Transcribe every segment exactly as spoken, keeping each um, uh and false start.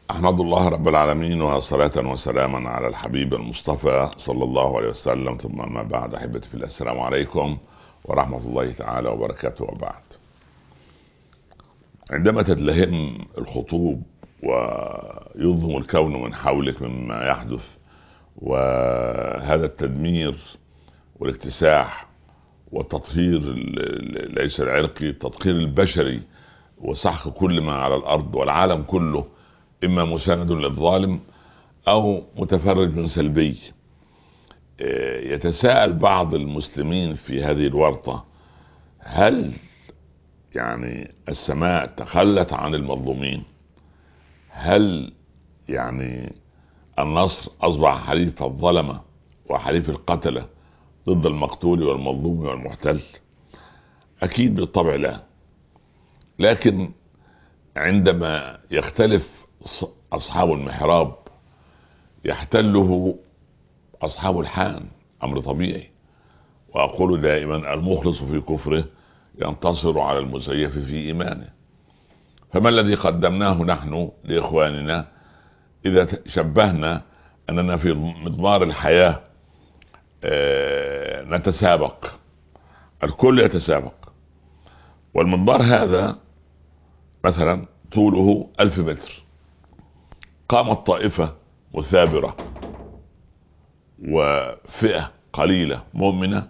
أحمد الله رب العالمين، وصلاة وسلاما على الحبيب المصطفى صلى الله عليه وسلم، ثم ما بعد. أحبتي في الله، السلام عليكم ورحمة الله تعالى وبركاته. وبعد، عندما تتلهم الخطوب ويظلم الكون من حولك مما يحدث، وهذا التدمير والاكتساح والتطهير ليس العرقي، التطهير البشري وسحق كل ما على الأرض والعالم كله، إما مساند للظالم أو متفرج من سلبي. يتساءل بعض المسلمين في هذه الورطة: هل يعني السماء تخلت عن المظلومين؟ هل يعني النصر أصبح حليف الظلمة وحليف القتلة ضد المقتول والمظلوم والمحتل؟ أكيد بالطبع لا. لكن عندما يختلف أصحاب المحراب يحتله أصحاب الحان، أمر طبيعي. وأقول دائما: المخلص في كفره ينتصر على المزيف في إيمانه. فما الذي قدمناه نحن لإخواننا إذا شبهنا أننا في مضمار الحياة نتسابق، الكل يتسابق، والمضمار هذا مثلا طوله ألف متر، قامت طائفة مثابرة وفئة قليلة مؤمنة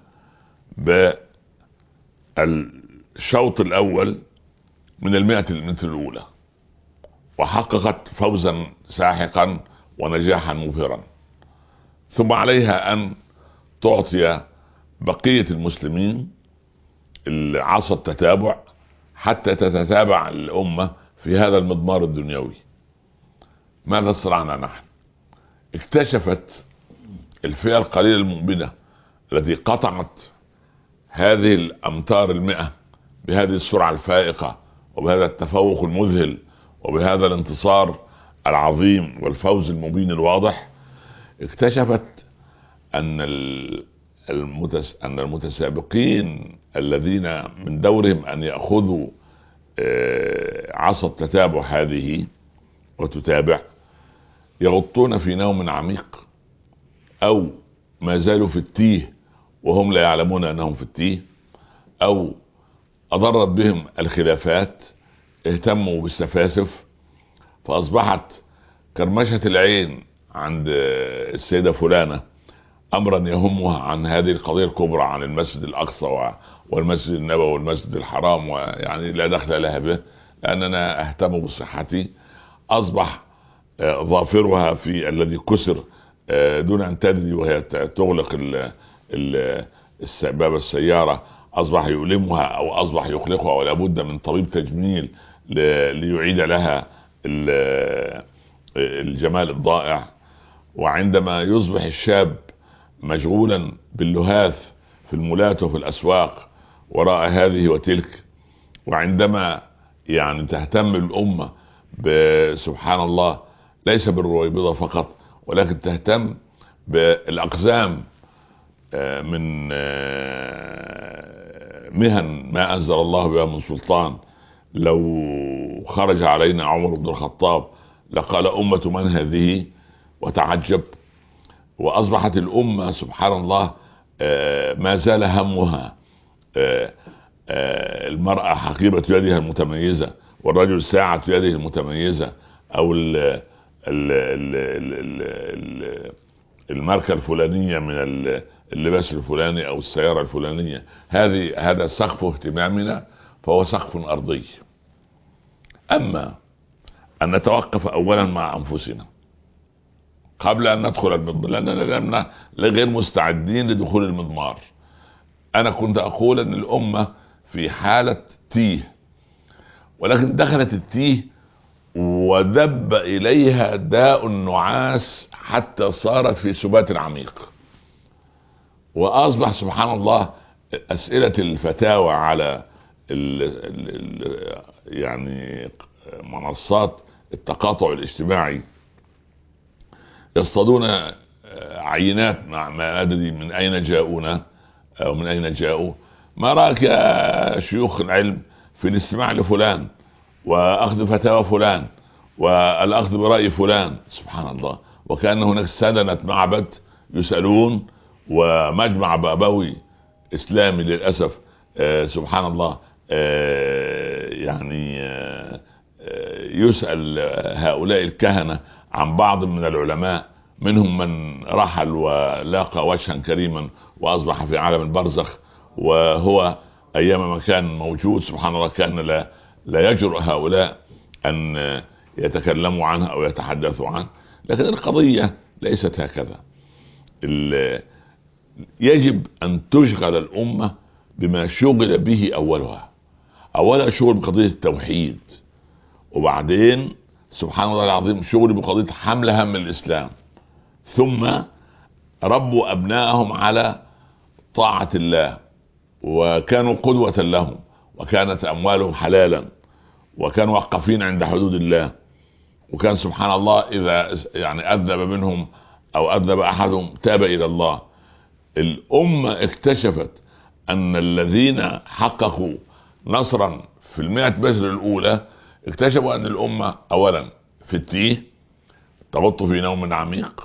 بالشوط الأول من المئة المتر الأولى، وحققت فوزا ساحقا ونجاحا مبهرا، ثم عليها أن تعطي بقية المسلمين عصا التتابع حتى تتتابع الأمة في هذا المضمار الدنيوي. ماذا صنعنا نحن؟ اكتشفت الفئة القليلة المؤمنة التي قطعت هذه الأمتار المئة بهذه السرعة الفائقة وبهذا التفوق المذهل وبهذا الانتصار العظيم والفوز المبين الواضح، اكتشفت أن المتس... أن المتسابقين الذين من دورهم أن يأخذوا عصا التتابع هذه وتتابع يغطون في نوم عميق، أو ما زالوا في التيه وهم لا يعلمون أنهم في التيه، أو أضرت بهم الخلافات، اهتموا بالسفاسف، فأصبحت كرمشة العين عند السيدة فلانة أمرا يهمها عن هذه القضية الكبرى، عن المسجد الأقصى والمسجد النبوي والمسجد الحرام، ويعني لا دخل لها به لأننا أهتم بصحتي. أصبح ظافرها في الذي كسر دون أن تدري وهي تغلق باب السيارة، أصبح يؤلمها أو أصبح يخلقها، ولا بد من طبيب تجميل ليعيد لها الجمال الضائع. وعندما يصبح الشاب مشغولا باللهاث في المولات وفي الأسواق وراء هذه وتلك، وعندما يعني تهتم الأمة بسبحان الله ليس بالرويبضة فقط، ولكن تهتم بالأقزام من مهن ما أنزل الله بها من سلطان. لو خرج علينا عمر بن الخطاب لقال: أمة من هذه؟ وتعجب. وأصبحت الأمة سبحان الله ما زال همها المرأة حقيبة يدها المتميزة، والرجل ساعة يده المتميزة، أو الماركة الفلانية من اللباس الفلاني أو السيارة الفلانية. هذه هذا سقف اهتمامنا، فهو سقف أرضي. أما أن نتوقف أولا مع أنفسنا قبل أن ندخل المضمار، لأننا غير مستعدين لدخول المضمار. أنا كنت أقول أن الأمة في حالة تيه، ولكن دخلت التيه ودب إليها داء النعاس حتى صارت في سبات عميق، وأصبح سبحان الله أسئلة الفتاوى على ال ال يعني منصات التقاطع الاجتماعي يصطادون عينات مع ما أدري من أين جاءونا أو من أين جاءوا. ما رأيك يا شيوخ العلم في الاستماع لفلان وأخذ فتاوى فلان والأخذ برأي فلان. سبحان الله. وكان هناك سدنة معبد يسألون، ومجمع بابوي إسلامي للأسف. آه سبحان الله. آه يعني آه يسأل هؤلاء الكهنة عن بعض من العلماء، منهم من رحل ولاقى وجها كريما وأصبح في عالم البرزخ، وهو أيام ما كان موجود سبحان الله كان لا, لا يجرؤ هؤلاء أن يتكلموا عنه أو يتحدثوا عنه. لكن القضية ليست هكذا. يجب أن تشغل الأمة بما شغل به أولها. أولا شغل بقضية التوحيد، وبعدين سبحان الله العظيم شغل بقضية حمل هم الإسلام، ثم ربوا أبنائهم على طاعة الله، وكانوا قدوة لهم، وكانت أموالهم حلالا، وكانوا واقفين عند حدود الله، وكان سبحان الله إذا يعني أذنب منهم أو أذنب أحدهم تاب إلى الله. الأمة اكتشفت أن الذين حققوا نصرا في المئة بدر الأولى اكتشفوا أن الأمة أولا في التيه تغط في نوم عميق،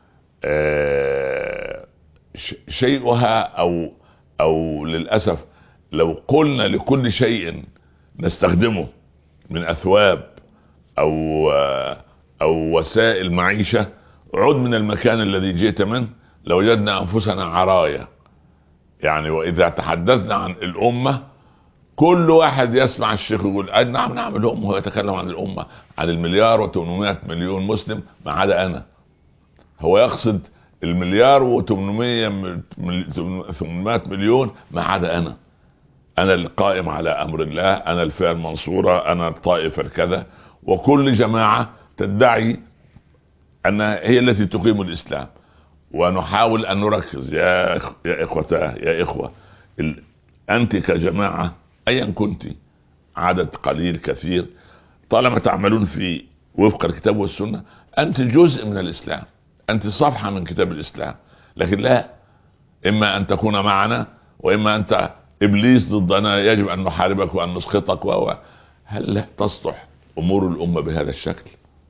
آه شيئها أو أو للأسف لو قلنا لكل شيء نستخدمه من أثواب أو أو وسائل معيشة، عد من المكان الذي جئت منه لوجدنا أنفسنا عرايا. يعني وإذا تحدثنا عن الأمة كل واحد يسمع الشيخ يقول نعم نعم الأمة، هو يتكلم عن الأمة، عن المليار وثمانمائة مليون مسلم ما عدا أنا. هو يقصد المليار وثمانمائة مليون ما عدا أنا. أنا القائم على أمر الله، أنا الفئة المنصورة، أنا الطائفة الكذا. وكل جماعة تدعي أنها هي التي تقيم الإسلام، ونحاول أن نركز يا إخ... يا إخوتاه يا إخوة ال... أنت كجماعة أيا كنت، عدد قليل كثير، طالما تعملون في وفق الكتاب والسنة أنت جزء من الإسلام، أنت صفحة من كتاب الإسلام. لكن لا، إما أن تكون معنا وإما أنت إبليس ضدنا، يجب أن نحاربك وأن نسقطك. و... هل تصلح أمور الأمة بهذا الشكل؟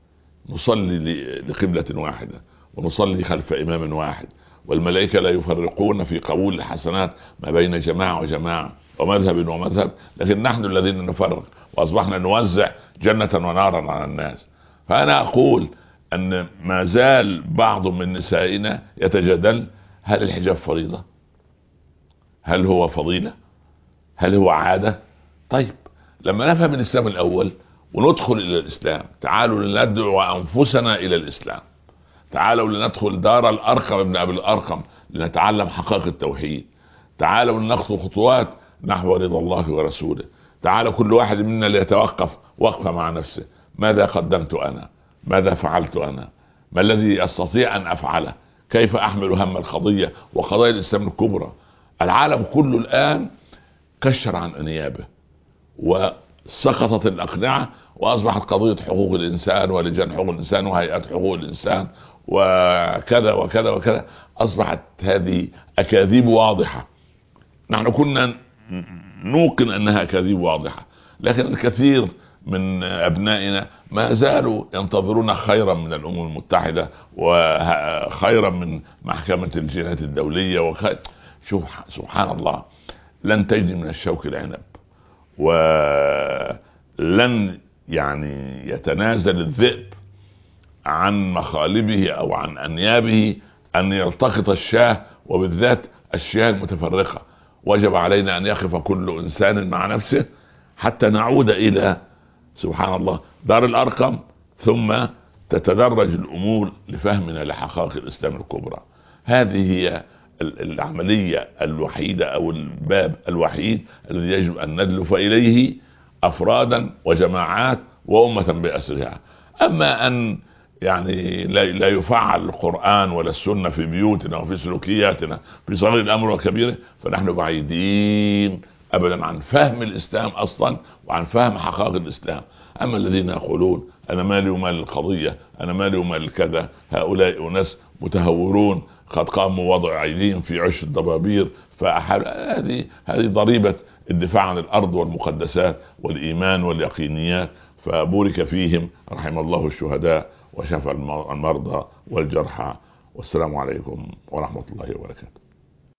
نصلي لقبلة واحدة ونصلي خلف إمام واحد، والملائكة لا يفرقون في قبول الحسنات ما بين جماعة وجماعة ومذهب ومذهب، لكن نحن الذين نفرق وأصبحنا نوزع جنة ونارا على الناس. فأنا أقول أن ما زال بعض من نسائنا يتجادل: هل الحجاب فريضة؟ هل هو فضيلة؟ هل هو عادة؟ طيب لما نفهم الإسلام الأول وندخل إلى الإسلام، تعالوا لندعو أنفسنا إلى الإسلام، تعالوا لندخل دار الأرقم ابن أبي الأرقم لنتعلم حقائق التوحيد، تعالوا لنخطو خطوات نحو رضا الله ورسوله، تعالوا كل واحد منا ليتوقف وقفة مع نفسه: ماذا قدمت أنا؟ ماذا فعلت أنا؟ ما الذي أستطيع أن أفعله؟ كيف أحمل هم القضية وقضايا الإسلام الكبرى؟ العالم كله الآن كشر عن أنيابه وسقطت الأقنعة، وأصبحت قضية حقوق الإنسان ولجان حقوق الإنسان وهيئات حقوق الإنسان وكذا وكذا وكذا، أصبحت هذه أكاذيب واضحة. نحن كنا نوقن أنها أكاذيب واضحة، لكن الكثير من أبنائنا ما زالوا ينتظرون خيرا من الأمم المتحدة وخيرا من محكمة الجنايات الدولية وخير. شوف سبحان الله، لن تجد من الشوك العنب، ولن يعني يتنازل الذئب عن مخالبه أو عن أنيابه أن يلتقط الشاه، وبالذات الشاه المتفرقة. وجب علينا أن يقف كل إنسان مع نفسه حتى نعود إلى سبحان الله دار الأرقم، ثم تتدرج الأمور لفهمنا لحقائق الإسلام الكبرى. هذه هي العملية الوحيدة أو الباب الوحيد الذي يجب أن ندلف إليه أفرادا وجماعات وأمة بأسرها. أما أن يعني لا يفعل القرآن ولا السنة في بيوتنا وفي سلوكياتنا في صغير الأمر وكبيره، فنحن بعيدين أبدا عن فهم الإسلام أصلا وعن فهم حقائق الإسلام. أما الذين يقولون أنا مالي ومال القضية، أنا مالي ومال كذا، هؤلاء أناس متهورون قد قاموا وضع أيديهم في عش الضبابير، فهذه هذه ضريبة الدفاع عن الأرض والمقدسات والإيمان واليقينيات. فبورك فيهم، رحم الله الشهداء وشفى المرضى والجرحى. والسلام عليكم ورحمة الله وبركاته.